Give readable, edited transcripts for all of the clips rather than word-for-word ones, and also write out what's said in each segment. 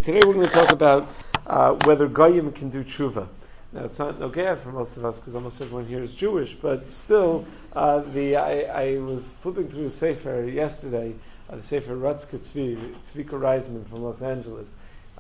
Today we're going to talk about whether Goyim can do tshuva. Now it's not nogea for most of us because almost everyone here is Jewish, but still, I was flipping through a sefer yesterday, the sefer Rutzke Tzvika Reisman from Los Angeles.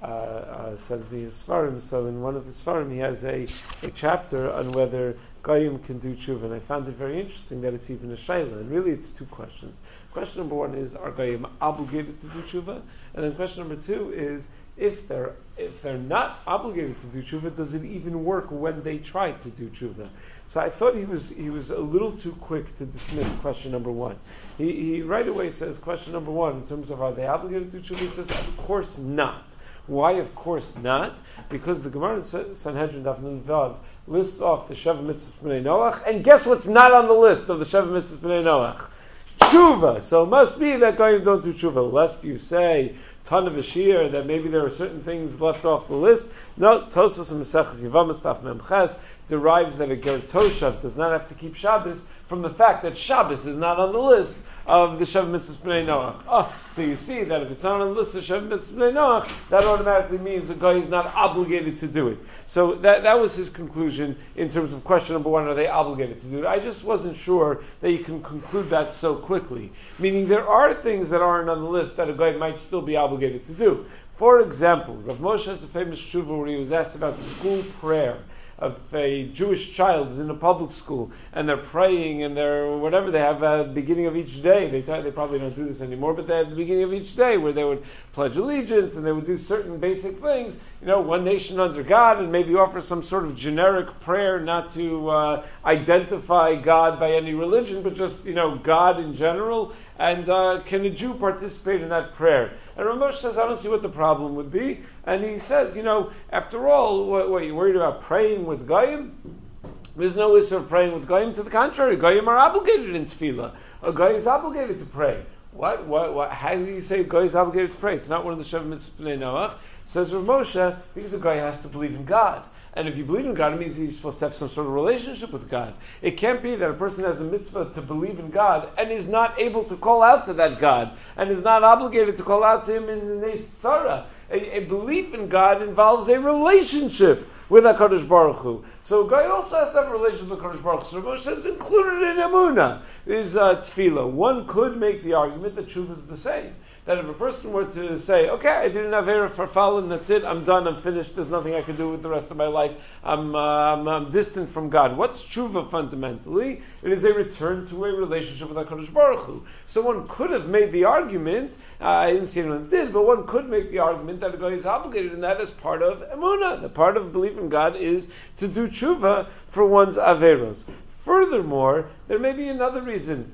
Sends me his svarim. So in one of his svarim, he has a chapter on whether Goyim can do tshuva, and I found it very interesting that it's even a shayla. And really, it's two questions. Question number one is: are Goyim obligated to do tshuva? And then question number two is: if they're not obligated to do tshuva, does it even work when they try to do tshuva? So I thought he was a little too quick to dismiss question number one. He right away says question number one in terms of are they obligated to do tshuva? He says of course not. Why, of course not? Because the Gemara in Sanhedrin Daf Nun Vav lists off the Sheva Mitzvahs B'nai Noach, and guess what's not on the list of the Sheva Mitzvahs B'nai Noach? Tshuva. So it must be that Goyim don't do tshuva, lest you say ton of Ashir that maybe there are certain things left off the list. No, Tosos and Maseches Yevamos Daf Mem Ches derives that a Ger Toshav does not have to keep Shabbos from the fact that Shabbos is not on the list of the Sheva Mitzvahs B'nai Noach. So you see that if it's not on the list of Sheva Mitzvahs B'nai Noach, that automatically means the guy is not obligated to do it. So that was his conclusion in terms of question number one, are they obligated to do it? I just wasn't sure that you can conclude that so quickly. Meaning there are things that aren't on the list that a guy might still be obligated to do. For example, Rav Moshe has a famous tshuva where he was asked about school prayer. If a Jewish child is in a public school and they're praying and they're whatever, they have at the beginning of each day, they probably don't do this anymore, but they have the beginning of each day where they would pledge allegiance and they would do certain basic things, one nation under God, and maybe offer some sort of generic prayer not to identify God by any religion, but just, God in general. And can a Jew participate in that prayer? And Ramesh says, I don't see what the problem would be. And he says, after all, what you worried about praying with Goyim? There's no issue of praying with Goyim. To the contrary, Goyim are obligated in tefillah. A Goy is obligated to pray. What? How do you say a Goy is obligated to pray? It's not one of the Sheva Mitzvahs B'nai Noach. Says Rav Moshe, because a Goy has to believe in God. And if you believe in God, it means he's supposed to have some sort of relationship with God. It can't be that a person has a mitzvah to believe in God and is not able to call out to that God and is not obligated to call out to him in the Nes Tzara. A belief in God involves a relationship with HaKadosh Baruch Hu. So a guy also has to have a relationship with HaKadosh Baruch Hu. So Moshe says included in Emunah is tefillah. One could make the argument that tshuva is the same. That if a person were to say, okay, I did an Avera for Falun, that's it, I'm done, I'm finished, there's nothing I can do with the rest of my life, I'm distant from God. What's tshuva fundamentally? It is a return to a relationship with HaKadosh Baruch Hu. So one could have made the argument, I didn't see anyone did, but one could make the argument that a guy is obligated in that as part of Emunah. The part of belief in God is to do tshuva for one's Averos. Furthermore, there may be another reason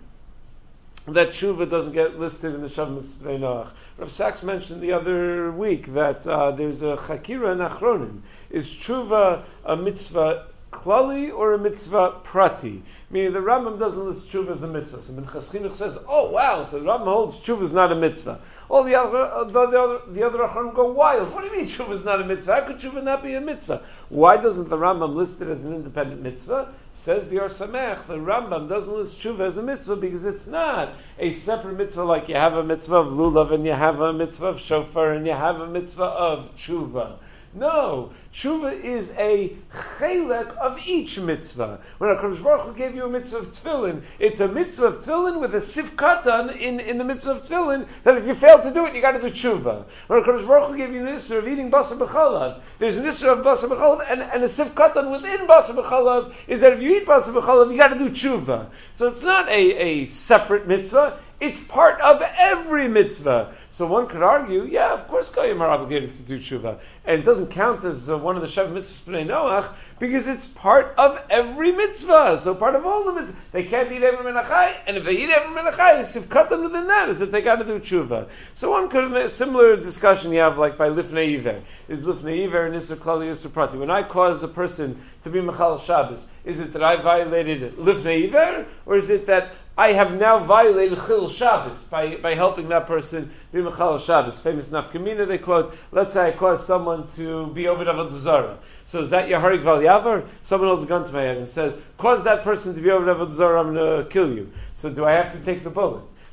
that tshuva doesn't get listed in the Sheva Mitzvahs B'nai Noach. Rav Sachs mentioned the other week that there's a chakira in Achronim. Is tshuva a mitzvah klali or a mitzvah prati? Meaning the Rambam doesn't list tshuva as a mitzvah. So Minchas Chinuch says, oh wow, so the Rambam holds tshuva is not a mitzvah. All the other Achronim go wild. What do you mean tshuva is not a mitzvah? How could tshuva not be a mitzvah? Why doesn't the Rambam list it as an independent mitzvah? Says the Or Samech, the Rambam doesn't list tshuva as a mitzvah because it's not a separate mitzvah like you have a mitzvah of lulav and you have a mitzvah of shofar and you have a mitzvah of tshuva. No, tshuva is a chelek of each mitzvah. When HaKadosh Baruch Hu gave you a mitzvah of tefillin, it's a mitzvah of tefillin with a sif katan in the mitzvah of tefillin that if you fail to do it, you got to do tshuva. When HaKadosh Baruch Hu gave you an isra of eating basar b'chalav, there's an isra of basar b'chalav and a sif katan within basar b'chalav is that if you eat basar b'chalav, you got to do tshuva. So it's not a separate mitzvah. It's part of every mitzvah. So one could argue, yeah, of course Goyim are obligated to do tshuva. And it doesn't count as one of the Sheva Mitzvahs B'nai Noach because it's part of every mitzvah. So part of all the mitzvahs. They can't eat every menachai, and if they eat every menachai, the sivkatan within that is that they got to do tshuva. So one could have a similar discussion you have like by Lifnei Iver. Is Lifnei Iver and Isser Klali Isser Prati? When I cause a person to be Mechal Shabbos, is it that I violated Lifnei Iver, or is it that I have now violated Chil Shabbos by helping that person be Mechal Shabbos? Famous Nafkamina, they quote, let's say I cause someone to be Oved Avodah Zarah. So is that Yaharik Val Yavar? Someone holds a gun to my head and says, cause that person to be Oved Avodah Zarah, I'm going to kill you. So do I have to take the bullet?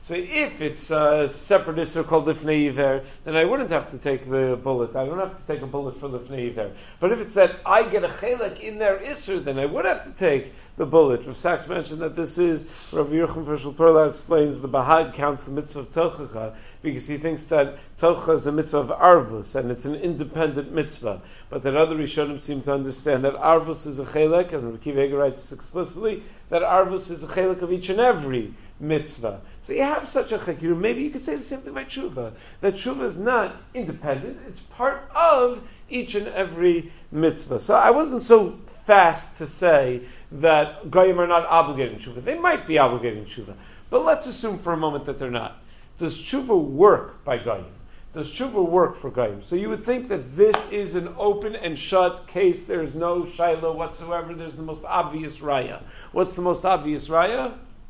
So if it's a separate Isser called Lifnei Iver, then I wouldn't have to take the bullet. I don't have to take a bullet for Lifnei Iver. But if it's that I get a Chelek in their Isser, then I would have to take the bullet. Rav Sachs mentioned that this is, Rav Yerucham Fershel Perla explains the Bahag counts the mitzvah of Tochacha because he thinks that Tochacha is a mitzvah of Arvus and it's an independent mitzvah. But that other Rishonim seem to understand that Arvus is a Chelek, and Rav Akiva Eiger writes explicitly that Arvus is a Chelek of each and every mitzvah. So you have such a chikir. Maybe you could say the same thing about tshuva. That tshuva is not independent; it's part of each and every mitzvah. So I wasn't so fast to say that goyim are not obligated in tshuva. They might be obligated in tshuva, but let's assume for a moment that they're not. Does tshuva work by goyim? Does tshuva work for goyim? So you would think that this is an open and shut case. There is no shaila whatsoever. There's the most obvious raya. What's the most obvious raya?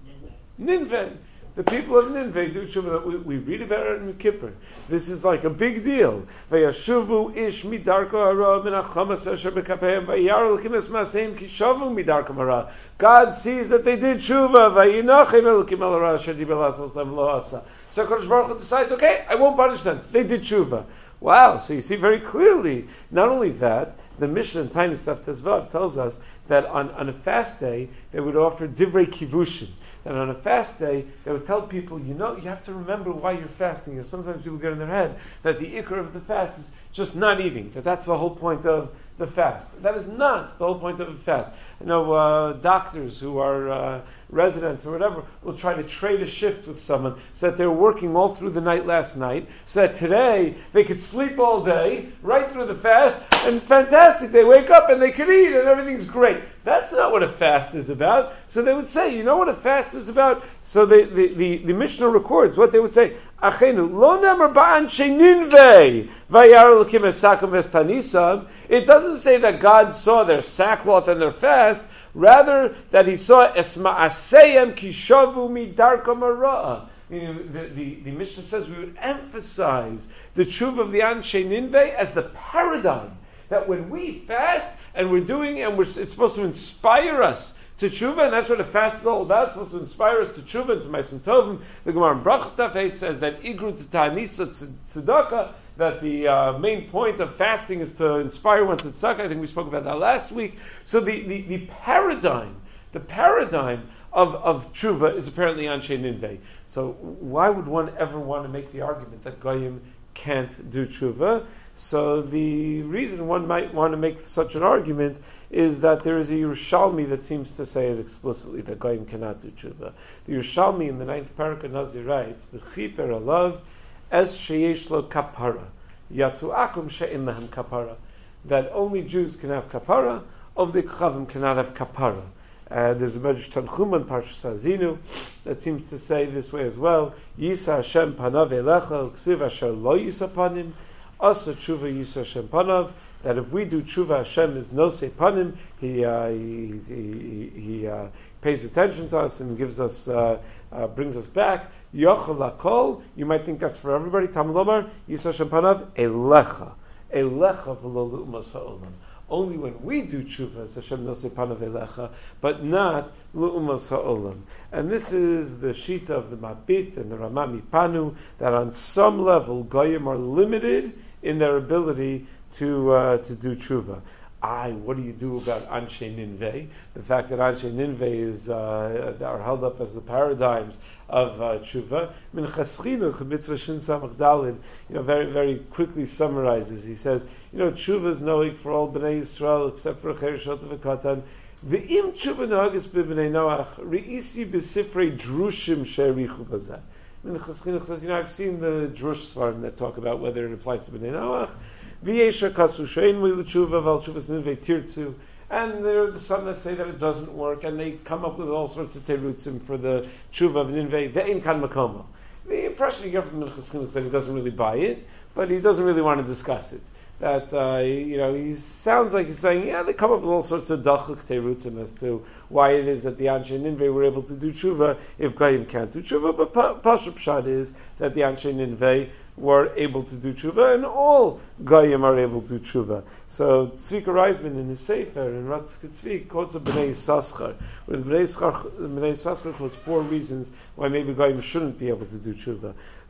Ninveh. The people of Ninveh do tshuva. We read about it in Kippur. This is like a big deal. Vayashuvu ish midarko hara min hachamas asher bekapeim vayar elokim es maaseim ki shavu midarko hara. God sees that they did tshuva. Vayinachem elokim el hara asher dibel asal slam lo asa. So HaKadosh Baruch Hu decides, okay, I won't punish them. They did tshuva. Wow, so you see very clearly, not only that, the Mishnah in Tiny Stuff Tezvav tells us that on a fast day, they would offer divrei kivushin. That on a fast day, they would tell people, you have to remember why you're fasting. Sometimes people get in their head that the ikar of the fast is just not eating, that's the whole point of the fast. That is not the whole point of the fast. I know doctors who are residents or whatever will try to trade a shift with someone so that they're working all through the night last night, so that today they could sleep all day, right through the fast, and fantastic, they wake up and they can eat and everything's great. That's not what a fast is about. So they would say, you know what a fast is about? So the Mishnah records what they would say. Achenu, lo nemer ba'anshe Ninveh, vayar elokim esakum v'estanisam. It doesn't say that God saw their sackcloth and their fast, rather that he saw esma'aseyem kishavu midarkom hara. The Mishnah says we would emphasize the tshuva of the Anshe Ninveh as the paradigm. That when we fast and it's supposed to inspire us to tshuva, and that's what a fast is all about. It's supposed to inspire us to tshuva and to Ma'asim Tovim. The Gemara in Brachas Daf Hey says that igru t'ta'anisa tzedakah, that the main point of fasting is to inspire one to tzedakah. I think we spoke about that last week. So the paradigm of tshuva is apparently Anshe Ninveh. So why would one ever want to make the argument that goyim can't do tshuva? So the reason one might want to make such an argument is that there is a Yerushalmi that seems to say it explicitly that goyim cannot do tshuva. The Yerushalmi in the 9th parak Nazir writes, "V'chiper alav es sheyesh lo kapara, yatzu akum she'in lahem kapara." That only Jews can have kapara, of the Chavim cannot have kapara. And there's a Medrash Tanchuma in Parshas Azinu that seems to say this way as well. Yisa Hashem panav elecha, ksiv asher lo yisa panim, asa tshuva yisa Hashem panav. That if we do tshuva, Hashem is no se panim. He pays attention to us and gives us, brings us back. Yochel lakol. You might think that's for everybody. Tam lomar yisa Hashem panav elecha v'lo lu'umas ha'olam. Only when we do tshuva is Hashem nosei panav elecha, but not lu'umas ha'olam. And this is the shita of the Mabit and the Rama Mipanu, that on some level goyim are limited in their ability to do tshuva. What do you do about Anshe Ninveh? The fact that Anshe Ninveh are held up as the paradigms of tshuva. Minchas Chinuch, Mitzvah Shin Samach Dalid, very, very quickly summarizes. He says, tshuva is knowing for all Bnei Yisrael except for Cher Shot V'Katan. V'im tshuva nohagas b'Bnei Noach, re'isi b'sifrei drushim she'erichu bazeh. Minchas Chinuch says, I've seen the drush svarim that talk about whether it applies to Bnei Noach. V'yesha kasu she'en milu tshuva v'al tshuvas Ninveh tirtzu. And there are some that say that it doesn't work, and they come up with all sorts of terutzim for the tshuva of Ninveh. Ve'in kan makomo. The impression you get from Minchas Chinuch is that he doesn't really buy it, but he doesn't really want to discuss it. That he sounds like he's saying, they come up with all sorts of dachuk terutzim as to why it is that the Anshe Ninveh were able to do tshuva if goyim can't do tshuva. But Pashup Pshat is that the Anshe Ninveh were able to do tshuva, and all Goyim are able to do tshuva. So Tzvika Reisman in his Sefer, in Ratzke Tzvik, quotes a Bnei Yissaschar, where the Bnei Yissaschar quotes 4 reasons why maybe Goyim shouldn't be able to do tshuva.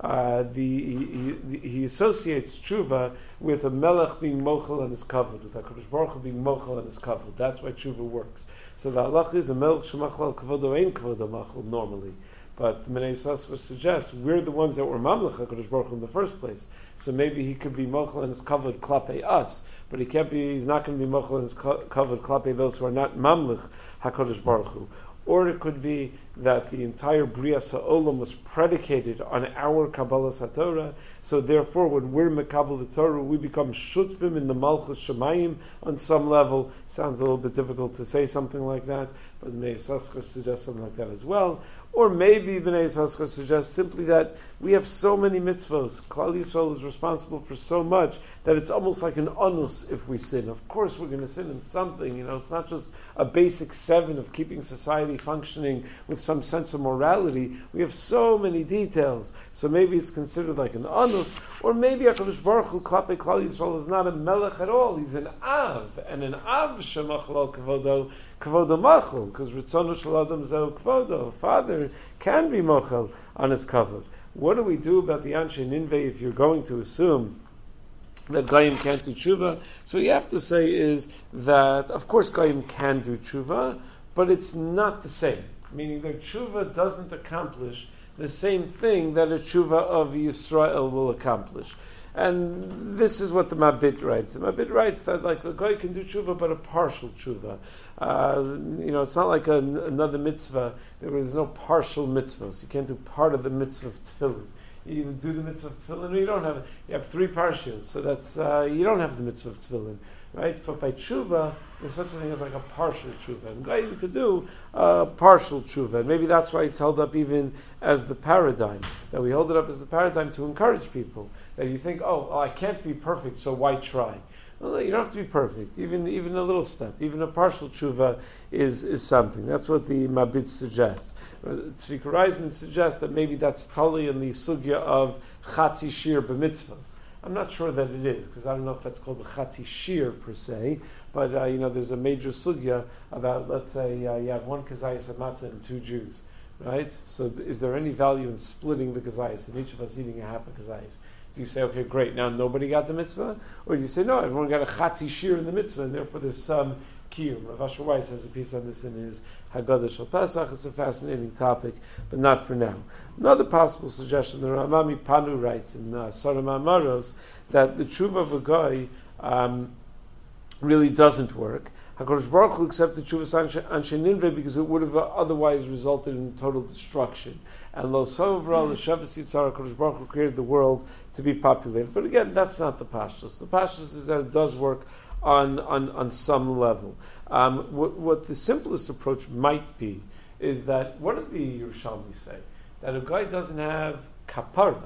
He associates tshuva with a melech being mochel on his kavod, with HaKadosh Baruch Hu being mochel on his kavod. That's why tshuva works. So the halach is a melech shemachal al kavodo ein kavodo machal normally. But Bnei Yissaschar suggests we're the ones that were mamlech HaKadosh Baruch Hu in the first place. So maybe he could be mochel on his kavod klapei us, but he's not going to be mochel on his kavod klapei those who are not mamlech HaKadosh Baruch Hu. Or it could be that the entire Brias HaOlam was predicated on our Kabbalas HaTorah, so therefore when we're Mekabel the Torah, we become Shutvim in the Malchus Shemayim on some level. Sounds a little bit difficult to say something like that, but Bnei Yissaschar suggests something like that as well. Or maybe Bnei Yissaschar suggests simply that we have so many mitzvos, Klal Yisrael is responsible for so much, that it's almost like an onus if we sin. Of course we're going to sin in something, it's not just a basic 7 of keeping society functioning with some sense of morality. We have so many details. So maybe it's considered like an onus, or maybe HaKadosh Baruch Hu Klapei Klal Yisrael is not a melech at all, he's an av, and an av shemachal al kavodo machal, because Ritzono shel Adam zeu kavodo, father can be mochel on his kavod. What do we do about the Anshe Ninveh if you're going to assume that Goyim can't do tshuva? So you have to say is that, of course, Goyim can do tshuva, but it's not the same. Meaning that tshuva doesn't accomplish the same thing that a tshuva of Yisrael will accomplish. And this is what the Mabit writes. The Mabit writes that like the guy can do tshuva, but a partial tshuva. It's not like another mitzvah. There is no partial mitzvahs. You can't do part of the mitzvah of tefillin. You either do the mitzvah of tefillin or you don't have it. You have 3 parshas, so that's you don't have the mitzvah of tefillin, right? But by tshuva, there's such a thing as like a partial tshuva. And guy you could do partial tshuva, and maybe that's why it's held up even as the paradigm. That we hold it up as the paradigm to encourage people. That you think, I can't be perfect, so why try? Well, you don't have to be perfect. Even a little step, even a partial tshuva is something. That's what the Mabit suggests. Tzvika Reisman suggests that maybe that's totally in the sugya of chatzi shir b'mitzvahs. I'm not sure that it is, because I don't know if that's called the chatzi shir per se, but there's a major sugya about, let's say, you have 1 kazayas of matzah and 2 Jews, right? So is there any value in splitting the kazayas, and each of us eating a half a kazayas? Do you say, okay, great, now nobody got the mitzvah? Or do you say, no, everyone got a chatzi shir in the mitzvah, and therefore there's some kiyum? Rav Asher Weiss has a piece on this in his Haggadah Shel Pesach. It's a fascinating topic, but not for now. Another possible suggestion, the Ramami Panu writes in Saram Amaros, that the tshuva of a guy really doesn't work. HaKadosh Baruch Hu accepted Tshuvas Anshe Ninveh because it would have otherwise resulted in total destruction. And Lo Sovra, L'Shavas Yitzhar, HaKadosh Baruch Hu created the world to be populated. But again, that's not the Pashtus. The Pashtus is that it does work on some level. What the simplest approach might be is that, what did the Yerushalmi say? That a guy doesn't have kapara.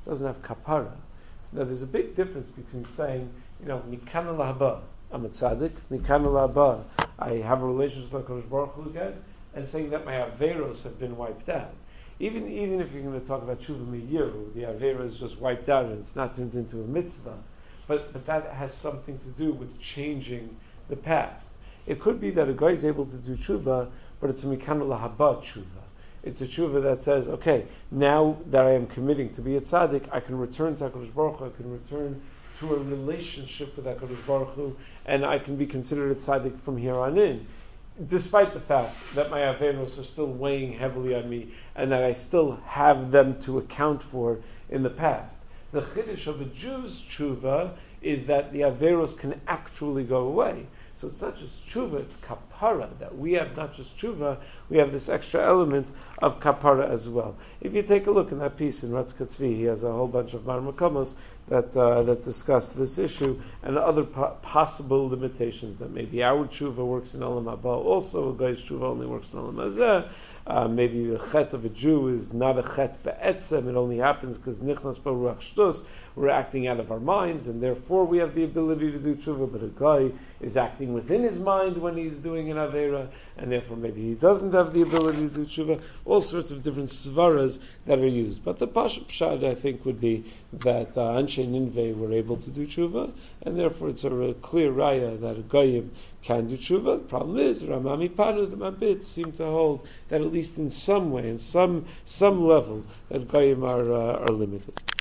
Now there's a big difference between saying, Mikana Lahaba, I'm a tzaddik, Mikana Lahaba, I have a relationship with HaKadosh Baruch Hu again, and saying that my averos have been wiped out. Even if you're going to talk about tshuva miyiru, the avera is just wiped out and it's not turned into a mitzvah. But that has something to do with changing the past. It could be that a guy is able to do tshuva, but it's a mikanu lahaba tshuva. It's a tshuva that says, okay, now that I am committing to be a tzaddik, I can return to HaKadosh Baruch Hu, I can return to a relationship with HaKadosh Baruch Hu, and I can be considered a tzaddik from here on in. Despite the fact that my averos are still weighing heavily on me, and that I still have them to account for in the past. The chiddush of a Jew's tshuva is that the averos can actually go away. So it's not just tshuva, it's kapara. That we have not just tshuva, we have this extra element of kapara as well. If you take a look in that piece in Ratzke Tzvi, he has a whole bunch of marmakomos that discuss this issue and other possible limitations. That maybe our tshuva works in Olam Haba also, a guy's tshuva only works in Olam Hazeh. Maybe the chet of a Jew is not a chet be'etzem, it only happens because nichnas b'ruach shtus. we're acting out of our minds, and therefore we have the ability to do tshuva, but a guy is acting within his mind when he's doing an avera, and therefore maybe he doesn't have the ability to do tshuva. All sorts of different svaras that are used. But the Pashup Pshad, I think, would be that Anshe Ninveh were able to do tshuva, and therefore it's a clear raya that a goyim can do tshuva. The problem is, Ramami Panu, the Mabit, seem to hold that at least in some way, in some level, that goyim are limited.